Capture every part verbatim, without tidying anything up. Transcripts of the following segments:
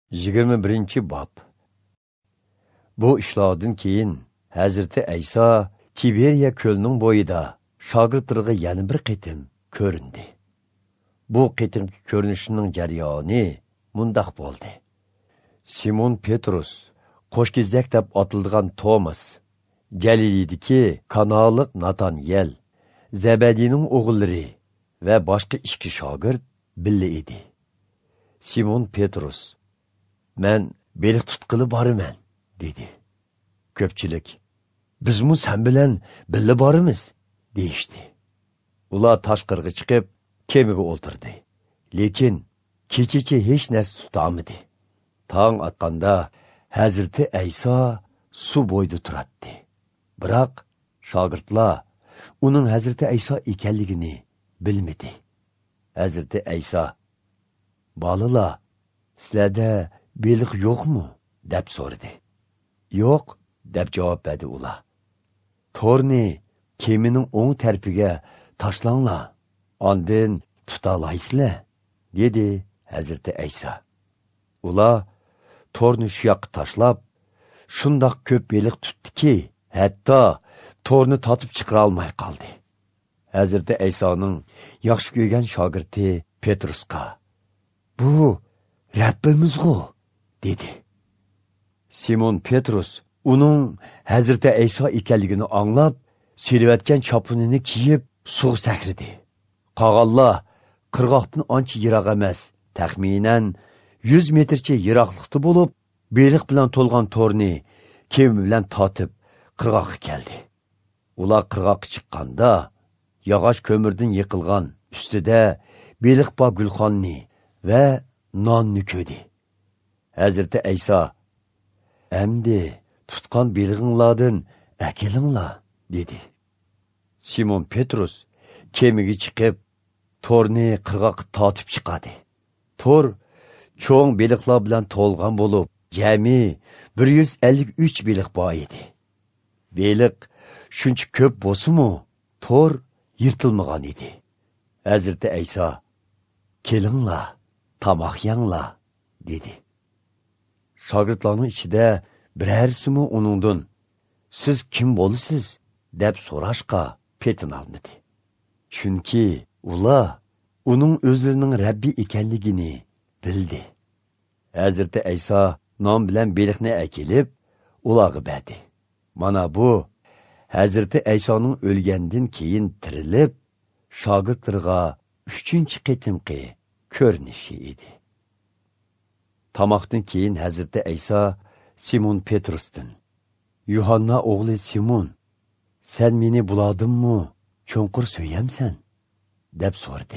yigirma birinchi bob. Bu ishlardan keyin Hazreti Ayso Tiberiya ko'lining bo'yida shogirdlariga yana bir qitim ko'rindi. Bu qitimki ko'rinishining jarayoni mundaq bo'ldi. Simon Petrus, qo'shkizak deb atilgan Tomas, Galilidagi Kanaliq Natanyel, Zebediyning o'g'illari va boshqa ikki shogird birga edi. Simon Petrus, "Men beliq tutqili boraman" dedi. Ko'pchilik, "Bizmi sen bilan birga boramiz" deyishdi. Ular tashqariga chiqib, kemaga o'tirdi. Lekin kechichi hech narsa tutolmadi. Tong otganda Hazreti Ayso suv bo'yida turadi. Biroq shogirdlar uning Hazreti Ayso ekanligini bilmadi. Hazreti Ayso, "Bolalar, sizlarda beliq yo'qmi?" deb so'radi. "Yo'q" deb javob berdi ular. "To'rni kemining o'ng tarafiga tashlanglar, ondan tutalaysizlar" dedi Hazreti Ayso. Ular to'rni shu yoqqa tashlab, shundoq ko'p beliq tutdiki, hatto to'rni tatib chiqara olmay qoldi. Hazreti Aysoning yaxshi ko'rgan shogirdi Petrusqa, "Bu Rabbimizg'u" dedi. Simon Petrus uning Hazreti Ayso ekanligini anglab, selivatgan chopunini kiyib suv sakridi. Qog'onlar qirg'oqdan ancha yiroq emas, taxminan yuz metrcha yiroqlikda bo'lib, beliq bilan to'lgan to'rni kema bilan totib qirg'oqqa keldi. Ular qirg'oqqa chiqqanda, yog'och ko'mirdan yiqilgan ustida beliq bor gulxonni va nonni ko'rdi. Hazreti Ayso, "Endi tutgan belig'inglardan akilinglar" dedi. Simon Petrus kemaga chiqib, to'rni qirg'oqqa tortib chiqadi. To'r cho'ng beliqlar bilan to'lgan bo'lib, jami bir yuz ellik uch beliq bor edi. Beliq shuncha ko'p bo'lsa-mu, to'r yirtilmagan edi. Hazreti Ayso, "Kelinglar, tomoq yenglar" dedi. Shogirdlarning ichida birarisimu uningdan, "Siz kim bo'lasiz?" deb so'rashqa petin olmadi. Chunki ular uning o'zlarining Rabbi ekanligini bildi. Hazreti Ayso non bilan beliqni akilib, ularga berdi. Mana bu Hazreti Aysoning o'lgandan keyin tirilib, shogirdlarga uchinchi qitimqi ko'rinishi edi. Tamoqdan keyin Hazreti Ayso Simon Petrusdan, "Yuhanna o'g'li Simon, sen meni buladimmi cho'nqur so'yamsan?" deb so'radi.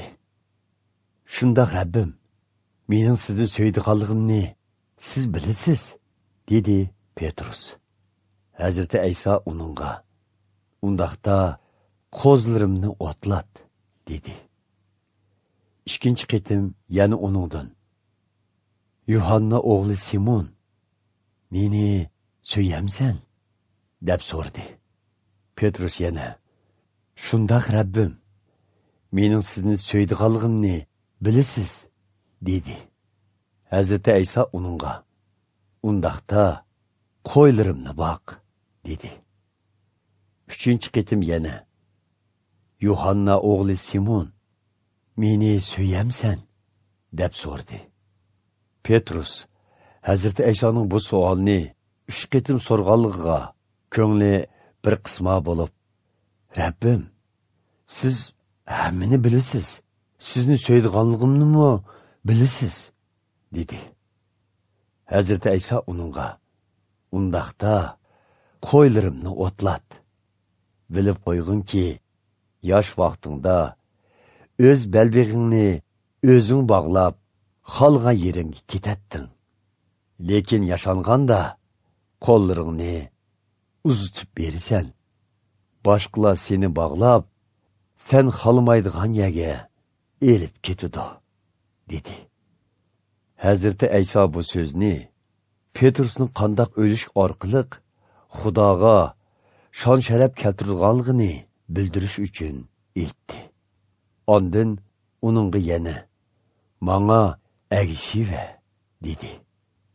"Shundoq Rabbim, mening sizni so'ydiganligimni siz bilasiz" dedi Petrus. Hazreti Ayso uningga, "Undaqda qo'zlarimni o'tlat" dedi. Ikkinchi qitim yana uningdan, "Yuhanna o'g'li Simon, meni so'yamsan?" deb so'radi. Petrus yana, "Shundoq Rabbim, mening sizni so'ydiganligimni bilasiz" dedi. Hazreti Ayso uningga, "Undaqda qo'ylarimni boq" dedi. Uchinchi qitim yana, "Yuhanna o'g'li Simon, meni so'yamsan?" deb so'radi. Petrus Hazreti Aysoning bu savolni uch qitim so'rganligiga ko'ngli bir qisma bo'lib, "Rabbim, siz hammani bilasiz, sizni so'ydiganligimni bilasiz" dedi. Hazreti Ayso uningga, "Undaqda qo'ylarimni o'tlat. Bilib qo'yg'inki, yosh vaqtingda o'z belbig'ingni o'zing bog'lab, xolgan yeringga ketatding. Lekin yashanganda qo'llaringni uzitib berisan. Boshqalar seni bog'lab, sen xolmaydigan yerga elib ketidi" dedi. Hazreti Ayso bu so'zni Petrusning qandoq o'lish orqali Xudoga shon sharaf keltirganligini bildirish uchun aytdi. Ondan uningga yana, "Manga agishiva" dedi.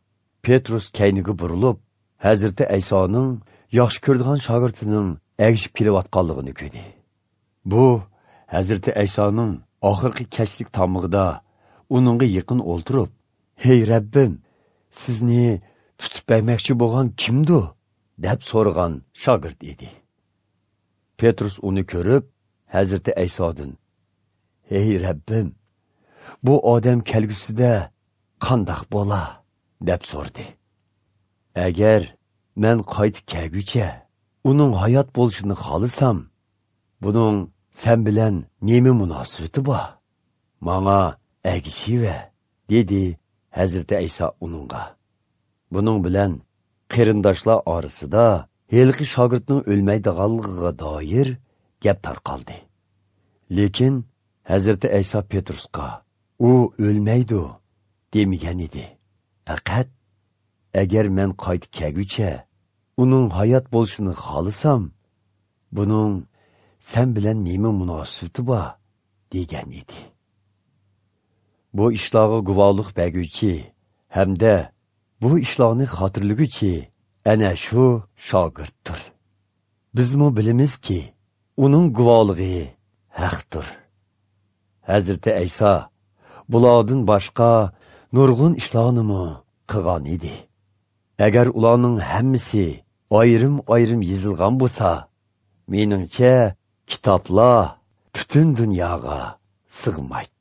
Petrus kayniga burilib, Hazreti Aysoning yaxshi ko'rdigan shogirdining agishib kelayotganligini ko'rdi. Bu Hazreti Aysoning oxirgi kechlik tamig'ida uningga yaqin o'ltirib, "Hey Rabbim, sizni tutib bermoqchi bo'lgan kimdu?" deb so'ragan shogird edi. Petrus uni ko'rib, Hazreti Aysodan, "Hey Rabbim, bu odam kelgusida qandoq bo'la?" deb so'rdi. "Agar men qaytib kelguncha uning hayot bo'lishini xohlasam, buning sen bilan nima munosabati bor? Manga agishiva", dedi Hazreti Ayso uningga. Buning bilan qarindoshlar orasida helqi shogirdning o'lmaydiganligiga doir gap tarqaldi. Lekin Hazreti Ayso Petrusga u o'lmaydi demagan edi. Faqat agar men qaytib kelguncha uning hayot bo'lishini xohlasam, buning sen bilan nima munosabati bor degan edi. Bu ishlarga guvohlik berguvchi hamda bu ishlarni xotirlaguvchi ana shu shogirddir. Bizmi bilamizki, uning guvohligi haqdir. Hazreti Ayso bulardan boshqa nurg'un ishlarni qilgan edi. Agar ularning hammasi ayrim-ayrim yozilgan bo'lsa, meningcha kitoblar butun dunyoga sig'maydi.